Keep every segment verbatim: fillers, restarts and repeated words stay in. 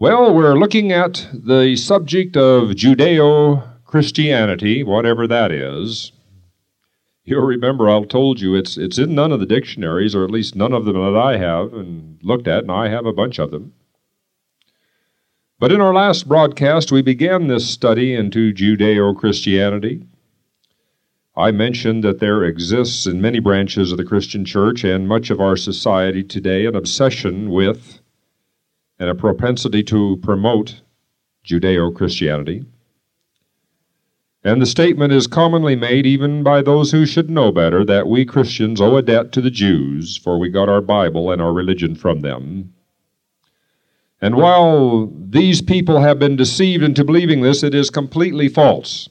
Well, we're looking at the subject of Judeo-Christianity, whatever that is. You'll remember I told you it's it's in none of the dictionaries, or at least none of them that I have and looked at, and I have a bunch of them. But in our last broadcast, we began this study into Judeo-Christianity. I mentioned that there exists in many branches of the Christian church and much of our society today an obsession with and a propensity to promote Judeo-Christianity. And the statement is commonly made even by those who should know better that we Christians owe a debt to the Jews, for we got our Bible and our religion from them. And while these people have been deceived into believing this, it is completely false.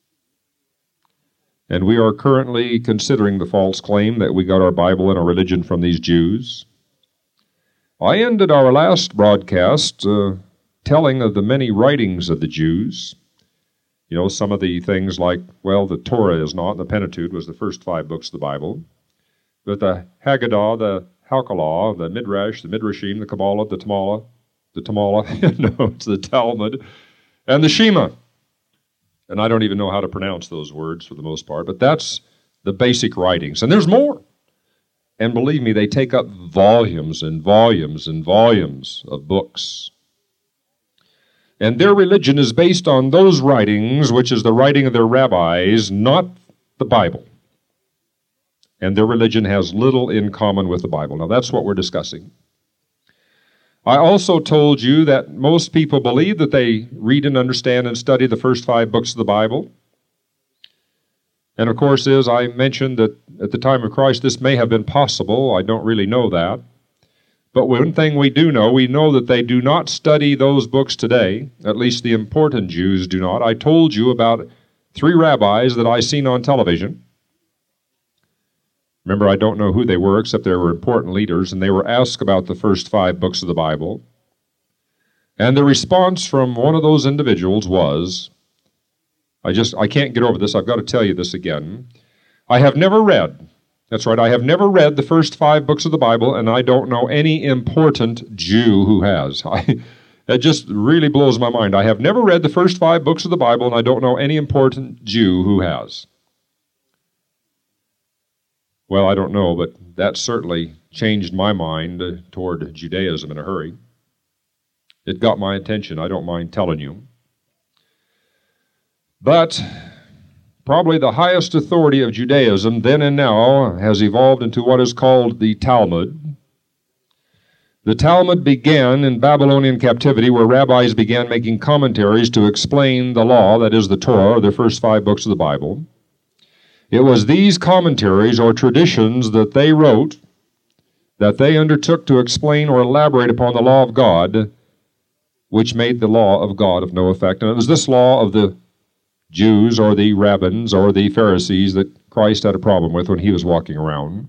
And we are currently considering the false claim that we got our Bible and our religion from these Jews. I ended our last broadcast uh, telling of the many writings of the Jews. You know, some of the things like, well, the Torah is not, the Pentateuch was the first five books of the Bible. But the Haggadah, the Halkalah, the Midrash, the Midrashim, the Kabbalah, the Tamala, the Tamala, no, it's the Talmud, and the Shema. And I don't even know how to pronounce those words for the most part, but that's the basic writings. And there's more. And believe me, they take up volumes and volumes and volumes of books. And their religion is based on those writings, which is the writing of their rabbis, not the Bible. And their religion has little in common with the Bible. Now, that's what we're discussing. I also told you that most people believe that they read and understand and study the first five books of the Bible. And of course, as I mentioned that at the time of Christ, this may have been possible. I don't really know that. But one thing we do know, we know that they do not study those books today. At least the important Jews do not. I told you about three rabbis that I seen on television. Remember, I don't know who they were, except they were important leaders, and they were asked about the first five books of the Bible. And the response from one of those individuals was, I just, I can't get over this. I've got to tell you this again. I have never read, that's right, I have never read the first five books of the Bible, and I don't know any important Jew who has. I, it just really blows my mind. I have never read the first five books of the Bible, and I don't know any important Jew who has. Well, I don't know, but that certainly changed my mind toward Judaism in a hurry. It got my attention, I don't mind telling you. But probably the highest authority of Judaism then and now has evolved into what is called the Talmud. The Talmud began in Babylonian captivity, where rabbis began making commentaries to explain the law, that is the Torah, or the first five books of the Bible. It was these commentaries or traditions that they wrote, that they undertook to explain or elaborate upon the law of God, which made the law of God of no effect. And it was this law of the Jews or the rabbins or the Pharisees that Christ had a problem with when he was walking around.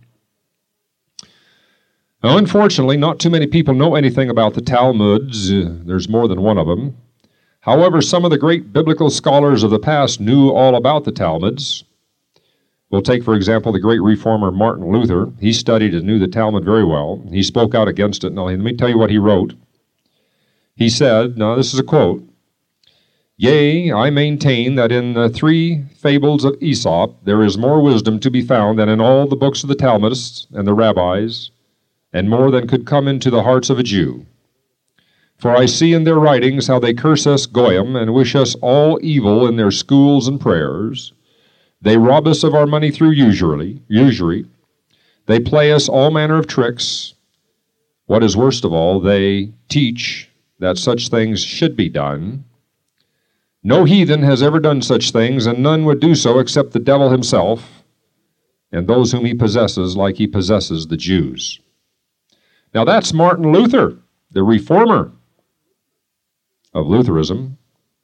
Now, unfortunately, not too many people know anything about the Talmuds. Uh, there's more than one of them. However, some of the great biblical scholars of the past knew all about the Talmuds. We'll take, for example, the great reformer Martin Luther. He studied and knew the Talmud very well. He spoke out against it. Now, let me tell you what he wrote. He said, now this is a quote, "Yea, I maintain that in the three fables of Aesop there is more wisdom to be found than in all the books of the Talmudists and the rabbis, and more than could come into the hearts of a Jew. For I see in their writings how they curse us Goyim and wish us all evil in their schools and prayers. They rob us of our money through usury. usury. They play us all manner of tricks. What is worst of all, they teach that such things should be done. No heathen has ever done such things, and none would do so except the devil himself, and those whom he possesses like he possesses the Jews." Now that's Martin Luther, the reformer of Lutheranism.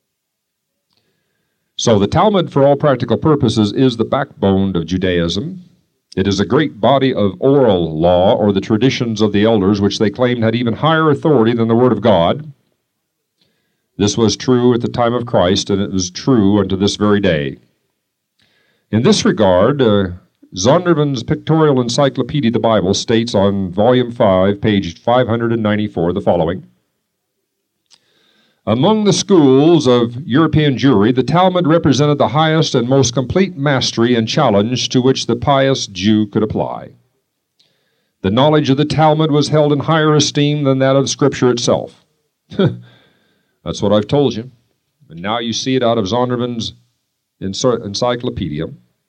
So the Talmud, for all practical purposes, is the backbone of Judaism. It is a great body of oral law, or the traditions of the elders, which they claimed had even higher authority than the Word of God. This was true at the time of Christ, and it was true unto this very day. In this regard, uh, Zondervan's Pictorial Encyclopedia of the Bible states on volume five, page five hundred ninety-four, the following. Among the schools of European Jewry, the Talmud represented the highest and most complete mastery and challenge to which the pious Jew could apply. The knowledge of the Talmud was held in higher esteem than that of Scripture itself. That's what I've told you. And now you see it out of Zondervan's encyclopedia.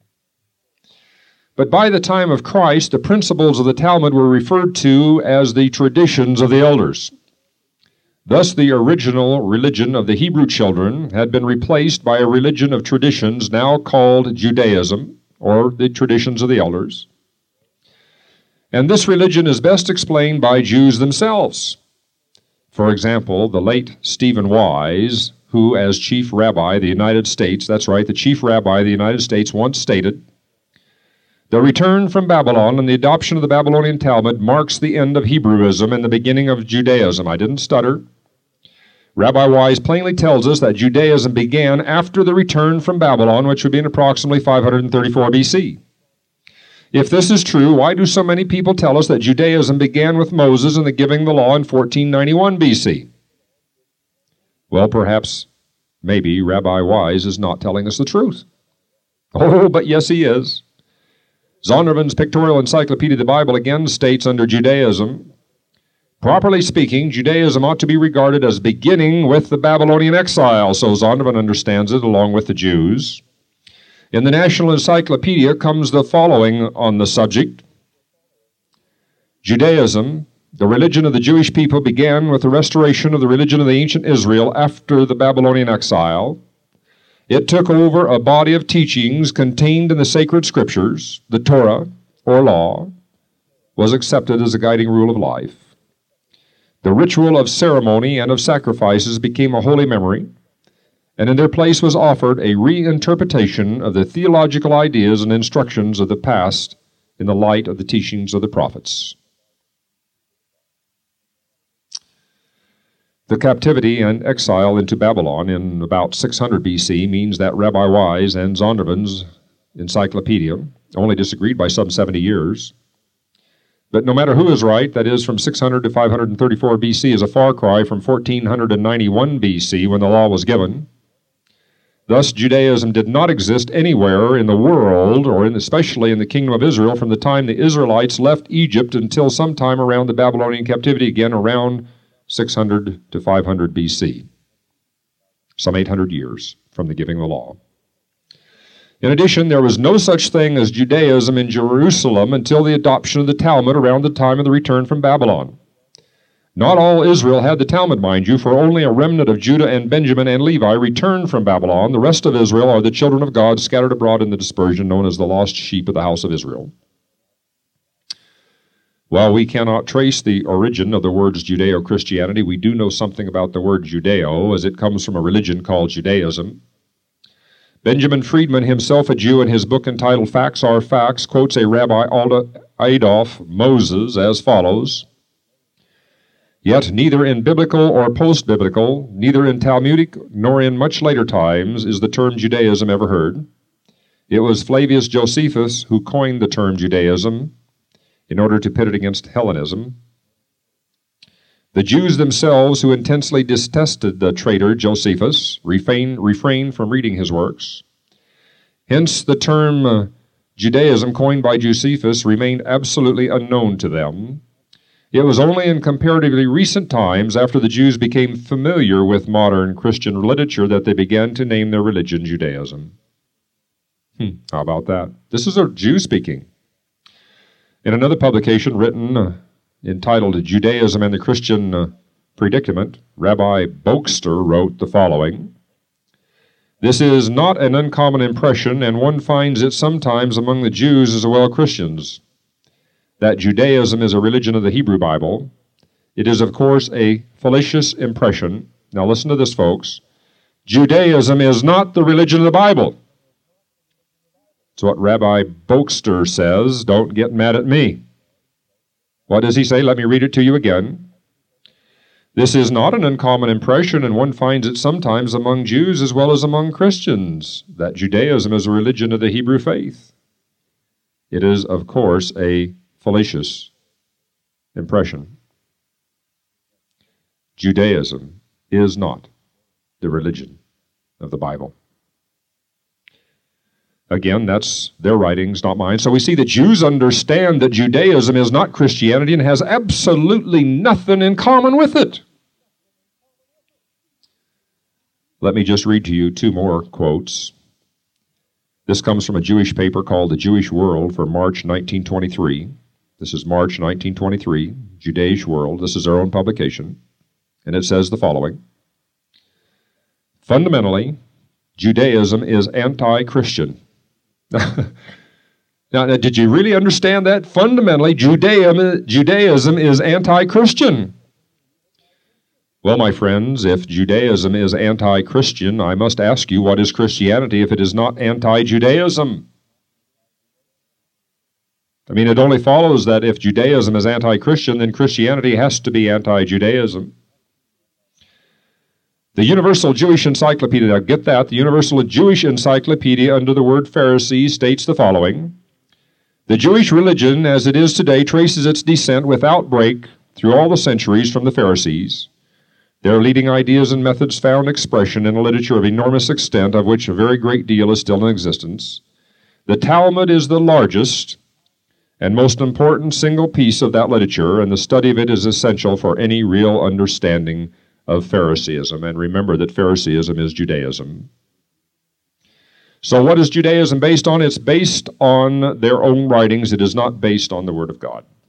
But by the time of Christ, the principles of the Talmud were referred to as the traditions of the elders. Thus, the original religion of the Hebrew children had been replaced by a religion of traditions now called Judaism, or the traditions of the elders. And this religion is best explained by Jews themselves. For example, the late Stephen Wise, who as Chief Rabbi of the United States, that's right, the Chief Rabbi of the United States once stated, "The return from Babylon and the adoption of the Babylonian Talmud marks the end of Hebrewism and the beginning of Judaism." I didn't stutter. Rabbi Wise plainly tells us that Judaism began after the return from Babylon, which would be in approximately five hundred thirty-four B C. If this is true, why do so many people tell us that Judaism began with Moses and the giving of the law in fourteen ninety-one B C? Well, perhaps, maybe, Rabbi Wise is not telling us the truth. Oh, but yes, he is. Zondervan's Pictorial Encyclopedia of the Bible again states under Judaism, properly speaking, Judaism ought to be regarded as beginning with the Babylonian exile, so Zondervan understands it along with the Jews. In the National Encyclopedia comes the following on the subject. Judaism, the religion of the Jewish people, began with the restoration of the religion of the ancient Israel after the Babylonian exile. It took over a body of teachings contained in the sacred scriptures. The Torah, or law, was accepted as a guiding rule of life. The ritual of ceremony and of sacrifices became a holy memory, and in their place was offered a reinterpretation of the theological ideas and instructions of the past in the light of the teachings of the prophets. The captivity and exile into Babylon in about six hundred B C means that Rabbi Wise and Zondervan's encyclopedia only disagreed by some seventy years. But no matter who is right, that is, from six hundred to five hundred thirty-four B C is a far cry from fourteen ninety-one B C when the law was given. Thus, Judaism did not exist anywhere in the world, or in, especially in the kingdom of Israel, from the time the Israelites left Egypt until sometime around the Babylonian captivity, again around six hundred to five hundred B C, some eight hundred years from the giving of the law. In addition, there was no such thing as Judaism in Jerusalem until the adoption of the Talmud around the time of the return from Babylon. Not all Israel had the Talmud, mind you, for only a remnant of Judah and Benjamin and Levi returned from Babylon. The rest of Israel are the children of God scattered abroad in the dispersion known as the lost sheep of the house of Israel. While we cannot trace the origin of the words Judeo-Christianity, we do know something about the word Judeo, as it comes from a religion called Judaism. Benjamin Friedman, himself a Jew, in his book entitled Facts Are Facts, quotes a Rabbi Adolf Moses as follows, "Yet neither in biblical or post-biblical, neither in Talmudic nor in much later times, is the term Judaism ever heard. It was Flavius Josephus who coined the term Judaism in order to pit it against Hellenism. The Jews themselves, who intensely detested the traitor Josephus, refrained, refrained from reading his works. Hence the term uh, Judaism coined by Josephus remained absolutely unknown to them. It was only in comparatively recent times, after the Jews became familiar with modern Christian literature, that they began to name their religion Judaism." Hmm, how about that? This is a Jew speaking. In another publication written, uh, entitled Judaism and the Christian uh, Predicament, Rabbi Boekster wrote the following, "This is not an uncommon impression, and one finds it sometimes among the Jews as well as Christians, that Judaism is a religion of the Hebrew Bible. It is, of course, a fallacious impression." Now listen to this, folks. Judaism is not the religion of the Bible. It's what Rabbi Boekster says. Don't get mad at me. What does he say? Let me read it to you again. "This is not an uncommon impression, and one finds it sometimes among Jews as well as among Christians, that Judaism is a religion of the Hebrew faith. It is, of course, a fallacious impression. Judaism is not the religion of the Bible. Again, that's their writings, not mine. So we see that Jews understand that Judaism is not Christianity and has absolutely nothing in common with it. Let me just read to you two more quotes. This comes from a Jewish paper called The Jewish World for March nineteen twenty-three. This is March nineteen twenty-three, Judaish World. This is their own publication. And it says the following. Fundamentally, Judaism is anti-Christian. now, now, did you really understand that? Fundamentally, Judaism, Judaism is anti-Christian. Well, my friends, if Judaism is anti-Christian, I must ask you, what is Christianity if it is not anti-Judaism? I mean, it only follows that if Judaism is anti-Christian, then Christianity has to be anti-Judaism. The Universal Jewish Encyclopedia, now get that, the Universal Jewish Encyclopedia under the word Pharisee states the following. The Jewish religion as it is today traces its descent without break through all the centuries from the Pharisees. Their leading ideas and methods found expression in a literature of enormous extent, of which a very great deal is still in existence. The Talmud is the largest and most important single piece of that literature, and the study of it is essential for any real understanding of Phariseeism. And remember that Phariseeism is Judaism. So what is Judaism based on? It's based on their own writings. It is not based on the Word of God.